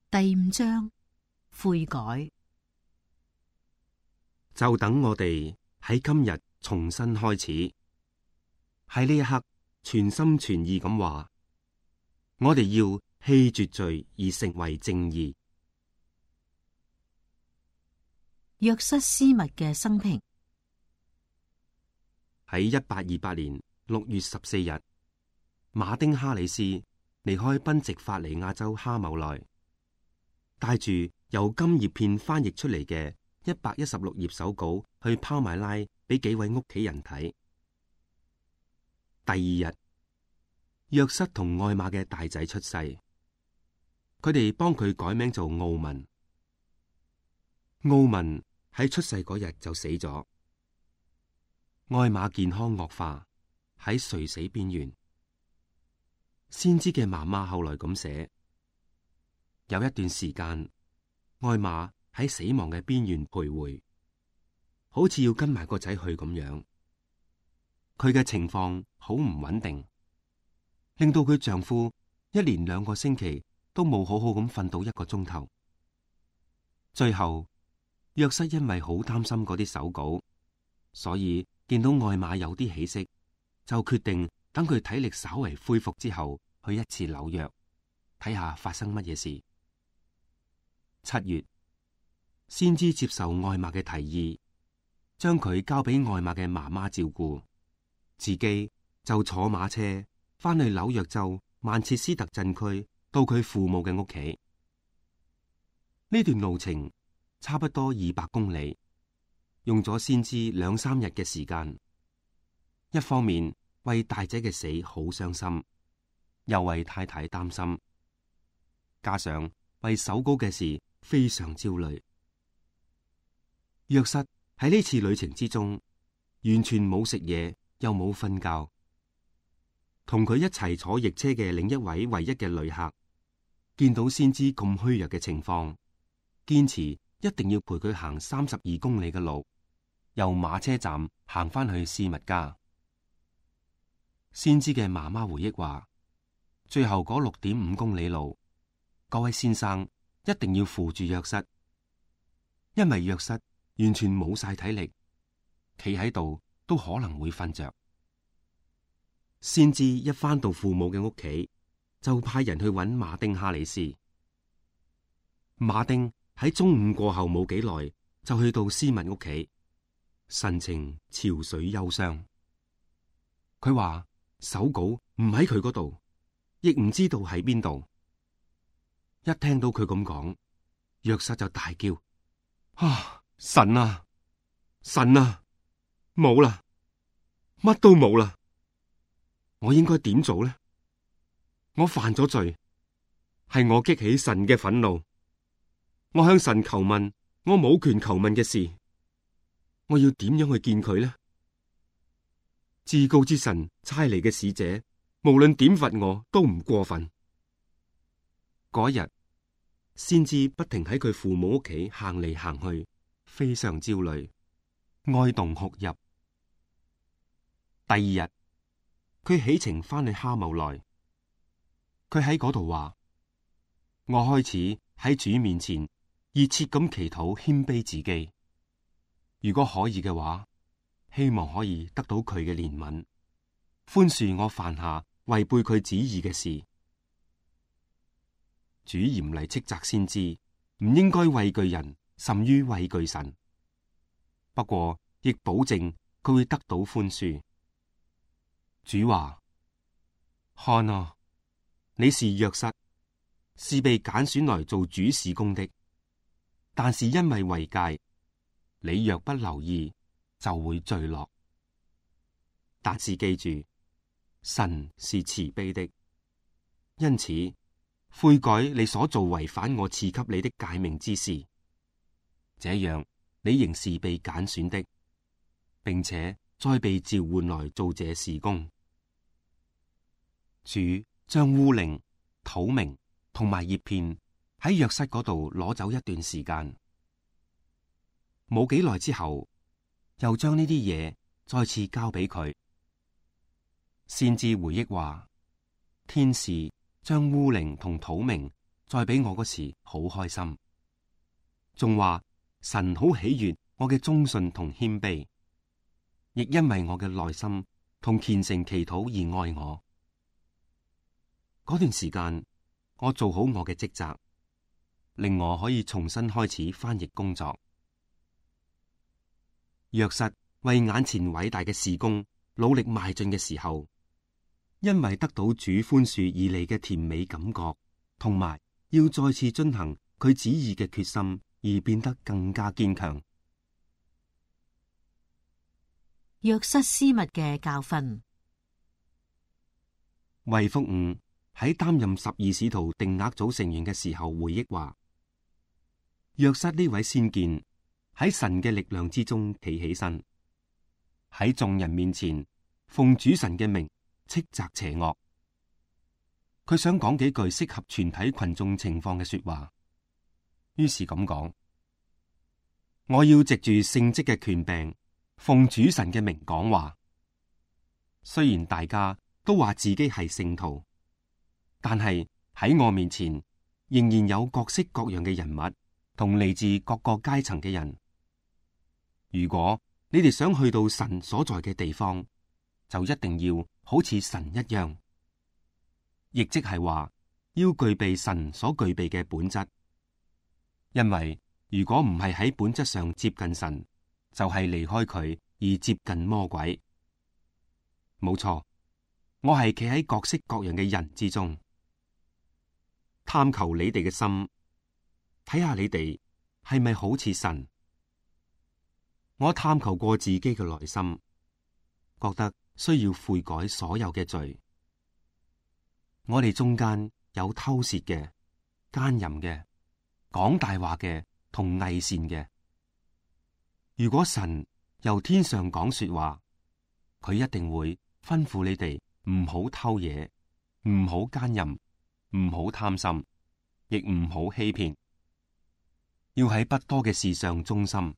第5章悔改。 就等我哋喺今日重新開始，喺呢一刻全心全意咁話，我哋要棄絕罪而成為正義。 約瑟斯密嘅生平。 喺1828年6月14日，馬丁哈里斯離開賓夕法尼亞州哈姆內，帶住由金葉片翻譯出嚟嘅116頁手稿去拋埋拉俾幾位屋企人睇。第二日，約瑟同愛瑪嘅大仔出世，佢哋幫佢改名做奧文。奧文喺出世嗰日就死咗。愛瑪健康惡化，喺垂死邊緣。先知嘅媽媽後來咁寫：有一段時間，愛瑪喺死亡嘅邊緣徘徊，好似要跟埋個仔去咁樣。佢嘅情況好唔穩定，令到佢丈夫一連2個星期都冇好好咁瞓到1個鐘頭。最後，約瑟因為好擔心嗰啲手稿，所以見到愛瑪有啲起色，就決定等佢體力稍為恢復之後，去一次紐約睇下發生乜嘢事。7月，先知接受愛瑪嘅提議，將佢交俾愛瑪嘅媽媽照顧，自己就坐馬車翻去紐約州曼徹斯特鎮區，到佢父母嘅屋企。呢段路程差不多200公里，用咗先知2、3日嘅時間。一方面為大仔嘅死好傷心，又為太太擔心，加上為手稿嘅事非常焦慮。約瑟喺呢次旅程之中，完全冇食嘢，又冇瞓覺。同佢一齊坐驛車嘅另一位唯一嘅旅客，見到先知咁虛弱嘅情況，堅持一定要陪佢行32公里嘅路，由馬車站行翻去斯密家。先知嘅媽媽回憶話，最後嗰6.5公里路，嗰位先生一定要扶住約瑟，因為約瑟完全冇晒體力，企喺度都可能會瞓着。先知一返到父母嘅屋企，就派人去揾馬丁哈里斯。馬丁喺中午過後冇幾耐，就去到斯密屋企，神情憔悴憂傷。佢話手稿唔喺佢嗰度，亦唔知道喺邊度。一聽到佢咁講，約瑟就大叫：啊！神啊！神啊！冇啦，乜都冇啦！我應該點做呢？我犯咗罪，係我激起神嘅憤怒。我向神求問我冇權求問嘅事，我要點樣去見佢呢？至高之神差嚟嘅使者，無論點罰我都唔過分。嗰日，先知不停喺佢父母屋企行嚟行去，非常焦慮，哀慟哭泣。第二日，佢起程翻去哈姆內，佢喺嗰度話：我開始喺主面前熱切咁祈禱，謙卑自己。如果可以嘅話，希望可以得到佢嘅憐憫，寬恕我犯下違背佢旨意嘅事。主嚴厲斥責先知，唔應該畏懼人，甚於畏懼神。不過亦保證佢會得到寬恕。主話：看啊，你是約瑟，是被揀選來做主事工的，但是因為違戒，你若不留意，就會墜落。但是記住，神是慈悲的，因此悔改你所做違反我賜給你的誡命之事，這樣你仍是被揀選的，並且再被召喚來做這事工。主將烏靈、土明同埋葉片喺約瑟嗰度攞走一段時間，冇幾耐之後，又將呢啲嘢再次交俾佢。先知回憶話，天使將烏靈同土明再俾我嗰時好開心，仲話神好喜悅我嘅忠信同謙卑，亦因為我嘅內心同虔誠祈禱而愛我。嗰段時間，我做好我嘅職責，令我可以重新開始翻譯工作。約瑟為眼前偉大嘅事工努力邁進嘅時候，因為得到主寬恕而嚟嘅甜美感覺，同埋要再次遵行佢旨意嘅決心，而變得更加堅強。 約瑟斯密嘅教訓。 衛福五喺擔任12使徒定額組成員嘅時候回憶話，約瑟呢位先見喺神嘅力量之中企起身，喺眾人面前奉主神嘅名斥責邪惡。佢想講幾句適合全體群眾情況嘅說話，於是咁講：我要藉住聖職嘅權柄，奉主神嘅名講話。雖然大家都話自己係聖徒，但係喺我面前仍然有各式各樣嘅人物同嚟自各個階層嘅人。如果你哋想去到神所在嘅地方，就一定要好似神一樣，亦即係話要具備神所具備嘅本質。因為如果唔係喺本質上接近神，就係離開佢而接近魔鬼。冇錯，我係企喺各式各樣嘅人之中，探求你哋嘅心，睇下你哋係咪好似神。我探求過自己嘅內心，覺得需要悔改所有嘅罪。我哋中間有偷竊嘅、奸淫嘅、講大話嘅同偽善嘅。如果神由天上講說話，佢一定會吩咐你哋唔好偷嘢，唔好奸淫，唔好貪心，亦唔好欺騙，要喺不多嘅事上忠心。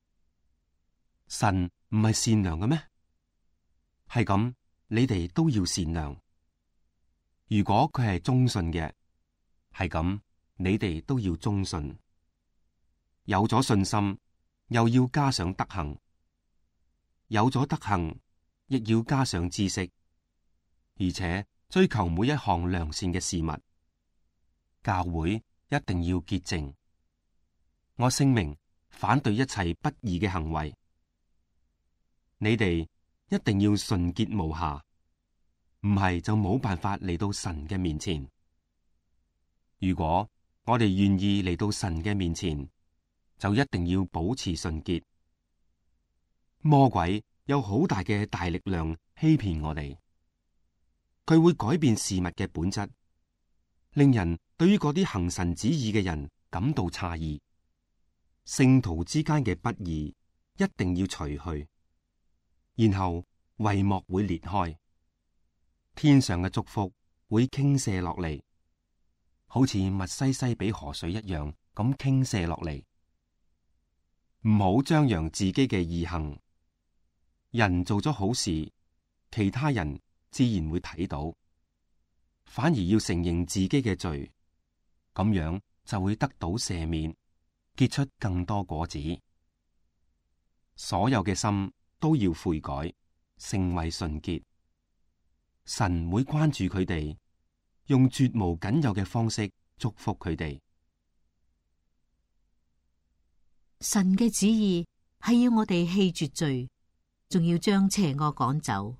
神唔係善良嘅咩？係咁，你哋都要善良。如果佢係忠信嘅，係咁，你哋都要忠信。有咗信心，又要加上德行；有咗德行，亦要加上知識，而且追求每一項良善嘅事物。教會一定要潔淨。我聲明反對一切不義嘅行為。你哋一定要純潔無瑕，唔係就冇辦法嚟到神嘅面前。如果我哋願意嚟到神嘅面前，就一定要保持純潔。魔鬼有好大嘅大力量欺騙我哋，佢會改變事物嘅本質，令人對於嗰啲行神旨意嘅人感到詫異。聖徒之間嘅不義一定要除去。然後帷幕會裂開，天上嘅祝福會傾瀉落嚟，好似密西西比河水一樣咁傾瀉落嚟。唔好張揚自己嘅義行，人做咗好事，其他人自然會睇到，反而要承認自己嘅罪，咁樣就會得到赦免，結出更多果子。所有嘅心都要悔改，成為純潔。神會關注佢哋，用絕無僅有嘅方式祝福佢哋。 神嘅旨意係要我哋棄絕罪，仲要將邪惡趕走。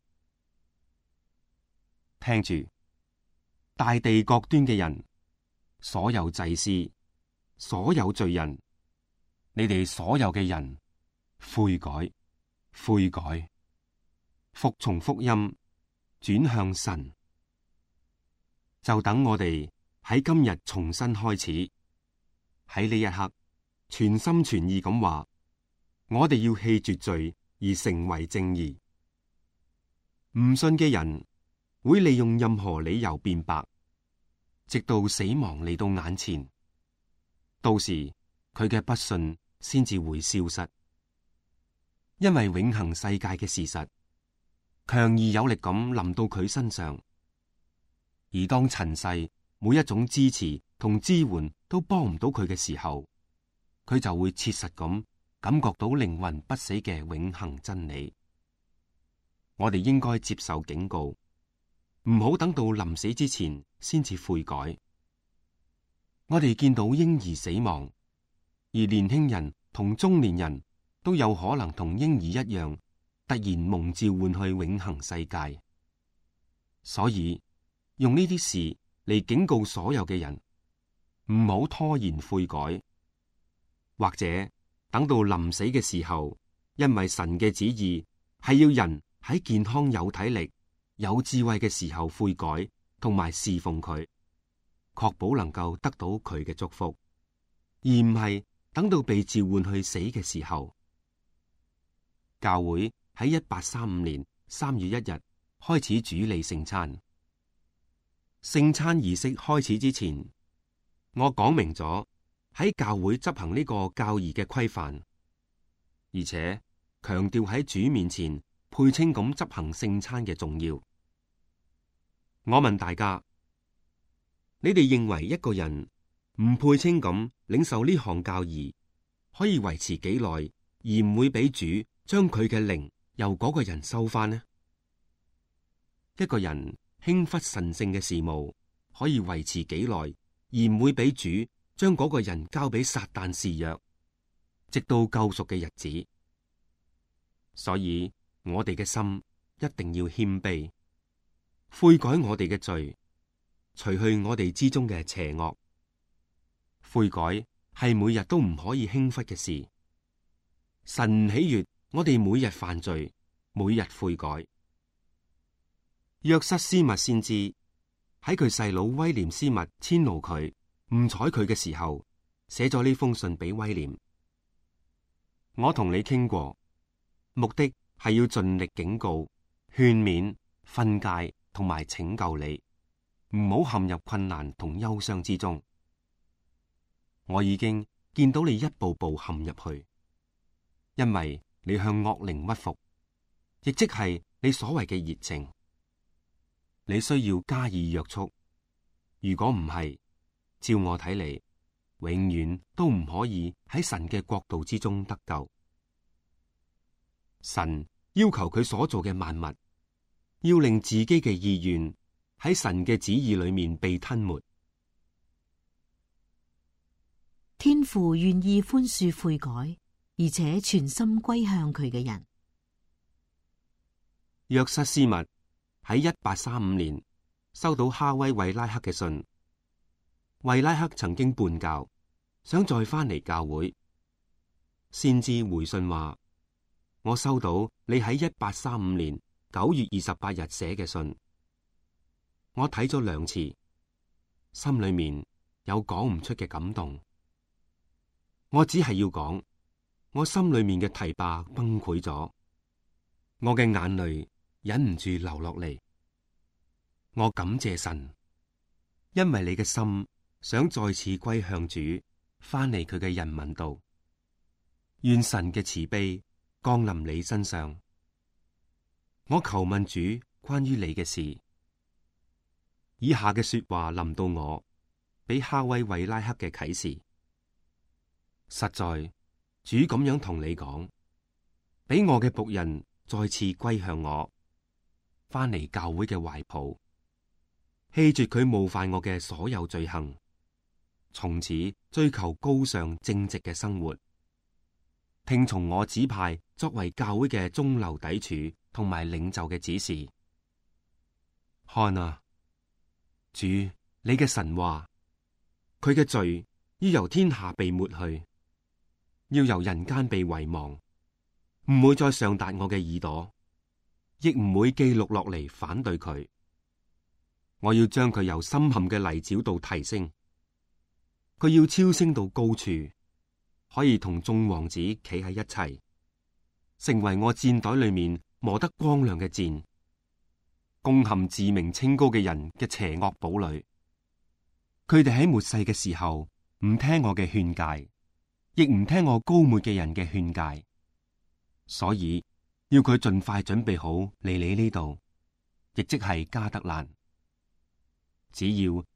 聽住，大地各端嘅人，所有祭司，所有罪人，你哋所有嘅人，悔改。悔改，服從福音，轉向神。就等我哋喺今日重新開始，喺呢一刻全心全意咁話，我哋要棄絕罪而成為正義。唔信嘅人會利用任何理由辯白，直到死亡嚟到眼前，到時佢嘅不信先至會消失。因為永恆世界嘅事實強而有力咁臨到佢身上，而當塵世每一種支持同支援都幫唔到佢嘅時候，佢就會切實咁感覺到靈魂不死嘅永恆真理。我哋應該接受警告，唔好等到臨死之前先至悔改。我哋見到嬰兒死亡，而年輕人同中年人都有可能同嬰兒一樣，突然蒙召喚去永恆世界。所以用呢啲事嚟警告所有嘅人，唔好拖延悔改，或者等到臨死嘅時候，因為神嘅旨意係要人喺健康有體力、有智慧嘅時候悔改，同埋侍奉佢，確保能夠得到佢嘅祝福，而唔係等到被召喚去死嘅時候。教會喺1835年3月1日開始主理聖餐。聖餐儀式開始之前，我講明咗喺教會執行呢個教義嘅規範，而且強調喺主面前配稱咁執行聖餐嘅重要。我問大家，你哋認為一個人唔配稱咁領受呢項教義，可以維持幾耐，而唔會俾主將佢嘅靈由嗰個人收翻呢？一個人輕忽神聖嘅事務，可以維持幾耐，而唔會俾主將嗰個人交俾撒旦肆虐，直到救贖嘅日子。所以我哋嘅心一定要謙卑，悔改我哋嘅罪，除去我哋之中嘅邪惡。悔改係每日都唔可以輕忽嘅事。神唔喜悅我哋每日犯罪，每日悔改。約瑟斯密先知喺佢細佬威廉斯密遷怒佢、唔睬佢嘅時候，寫咗呢封信俾威廉。我同你傾過，目的係要盡力警告、勸勉、訓誡同埋拯救你，唔好陷入困難同憂傷之中。我已經見到你一步步陷入去，因為你向惡靈屈服，亦即係你所謂嘅熱情。你需要加以約束，如果唔係，照我睇嚟，永遠都唔可以喺神嘅國度之中得救。神要求佢所做嘅萬物，要令自己嘅意願喺神嘅旨意裏面被吞沒。 天父願意寬恕悔改，而且全心歸向佢嘅人。 約瑟斯密喺1835年收到哈威韋拉克嘅信。韋拉克曾經叛教，想再翻嚟教會。先知回信話：我收到你喺1835年9月28日寫嘅信，我睇咗2次，心裏面有講唔出嘅感動。我只係要講，我心裏面嘅堤壩崩潰咗，我嘅眼淚忍唔住流落嚟。我感謝神，因為你嘅心想再次歸向主，翻嚟佢嘅人民度。願神嘅慈悲降臨你身上。我求問主關於你嘅事。以下嘅說話臨到我，俾哈威韋拉克嘅啟示。實在，主咁樣同你講，俾我嘅僕人再次歸向我，翻嚟教會嘅懷抱，棄絕佢冒犯我嘅所有罪行，從此追求高尚正直嘅生活，聽從我指派作為教會嘅中流砥柱同埋領袖嘅指示。看啊，主，你嘅神話，佢嘅罪要由天下被抹去，要由人間被遺忘，唔會再上達我嘅耳朵，亦唔會記錄落嚟反對佢。我要將佢由深陷嘅泥沼度提升，佢要超升到高處，可以同眾王子企喺一齊，成為我箭袋裏面磨得光亮嘅箭，攻陷自命清高嘅人嘅邪惡堡壘。佢哋喺末世嘅時候唔聽我嘅勸誡，亦唔聽我高抹嘅人嘅勸誡，所以要佢盡快準備好嚟你呢度，亦即係加德蘭。只要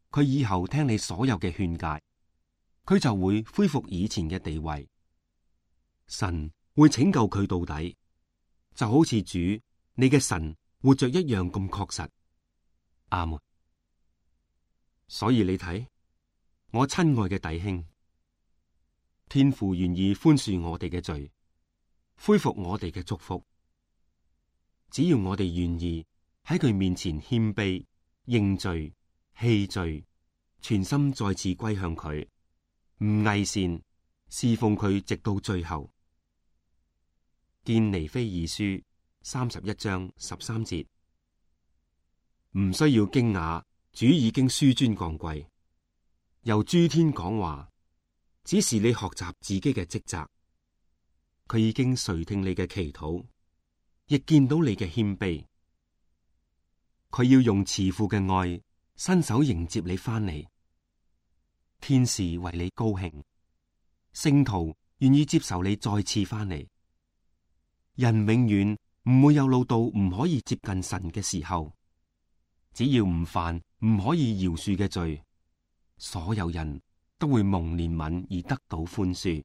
佢以後聽你所有嘅勸誡，佢就會恢復以前嘅地位。神會拯救佢到底，就好似主你嘅神活着一樣咁確實。阿門。所以你睇，我親愛嘅弟兄，天父願意寬恕我哋嘅罪，恢復我哋嘅祝福。只要我哋願意喺佢面前謙卑、認罪、棄罪，全心再次歸向佢，唔偽善，侍奉佢直到最後。見尼非二書31章13節。唔需要驚訝，主已經紆尊降貴，由諸天講話，只是你學習自己嘅職責。佢已經垂聽你嘅祈禱，亦見到你嘅謙卑。佢要用慈父嘅愛伸手迎接你翻嚟。天使為你高興，聖徒願意接受你再次翻嚟。人永遠唔會有老到唔可以接近神嘅時候，只要唔犯唔可以饒恕嘅罪，所有人都會蒙憐憫而得到寬恕。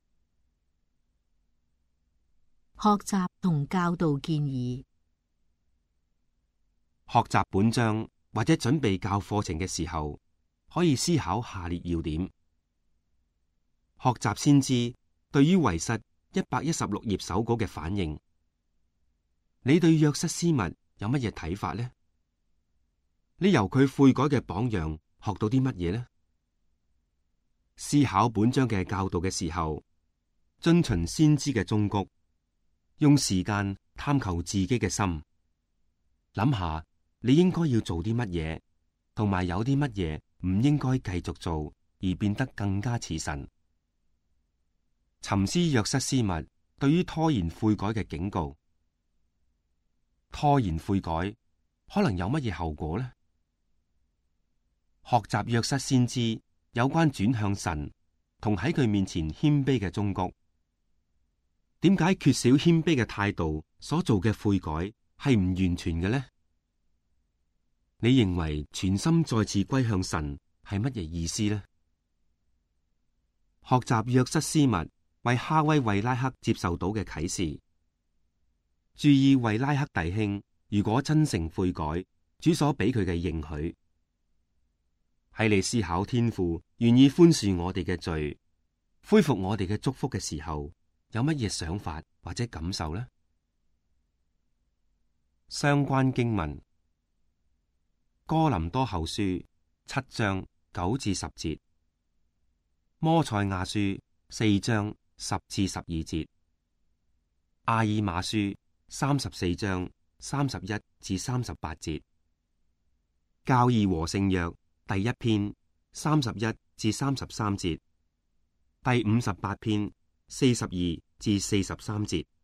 學習同教導建議。 學習本章或者準備教課程嘅時候，可以思考下列要點。學習先知對於遺失116頁手稿嘅反應，你對約瑟斯密有乜嘢睇法呢？你由佢悔改嘅榜樣學到啲乜嘢呢？思考本章嘅教導嘅時候，遵循先知嘅忠告，用時間探求自己嘅心，諗下你應該要做啲乜嘢，同埋有啲乜嘢唔應該繼續做，而變得更加似神。沉思約瑟斯密對於拖延悔改嘅警告。拖延悔改可能有乜嘢後果呢？學習約瑟先知有關轉向神同喺佢面前謙卑嘅忠告。點解缺少謙卑嘅態度所做嘅悔改係唔完全嘅呢？你認為全心再次歸向神係乜嘢意思呢？學習約瑟斯密為哈威維拉克接受到嘅啟示，注意維拉克弟兄如果真誠悔改，主所俾佢嘅應許。喺你思考天父願意寬恕我哋嘅罪，恢復我哋嘅祝福嘅時候，有乜嘢想法或者感受呢？相關經文：哥林多後書7章9至10節，摩賽亞書4章10至12節，阿爾馬書34章31至38節，教義和聖約第1篇31至33節，第58篇42至43節。